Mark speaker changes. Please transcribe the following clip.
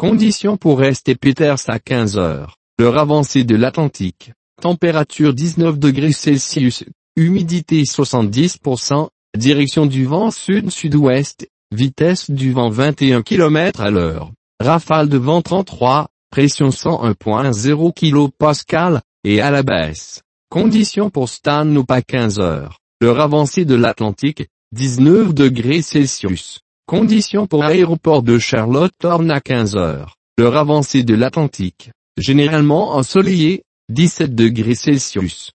Speaker 1: Conditions pour rester Peters à 15 heures. L'heure avancée de l'Atlantique. Température 19 degrés Celsius. Humidité 70%. Direction du vent sud-sud-ouest. Vitesse du vent 21 km à l'heure. Rafale de vent 33. Pression 101.0 kPa. Et à la baisse. Conditions pour Stanhope à 15 heures. L'heure avancée de l'Atlantique. 19 degrés Celsius. Conditions pour aéroport de Charlotte-Horn à 15 heures. L'heure avancée de l'Atlantique. Généralement ensoleillé. 17 degrés Celsius.